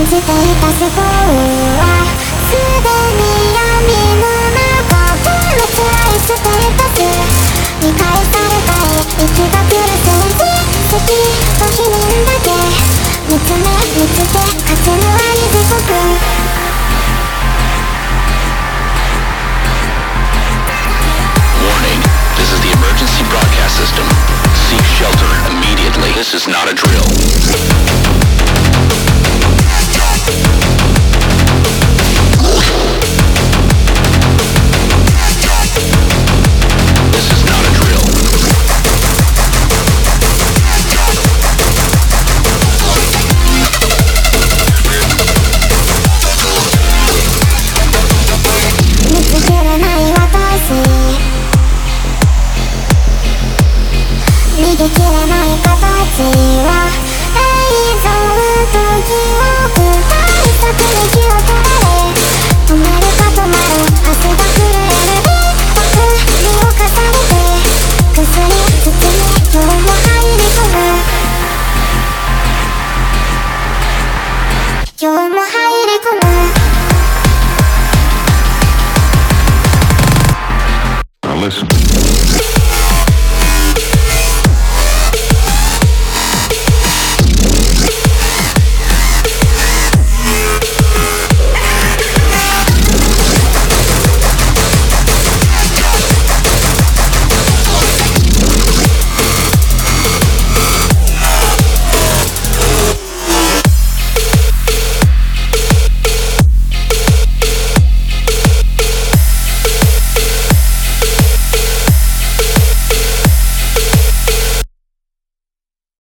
していた思考はすでに闇の中で辛いステータス見返されたい息が来る政治好きと否認だけ見つけ勝つのは地獄 Warning, this is the emergency broadcast system. Seek shelter immediately. This is not a drill. This is not a drill. Listen.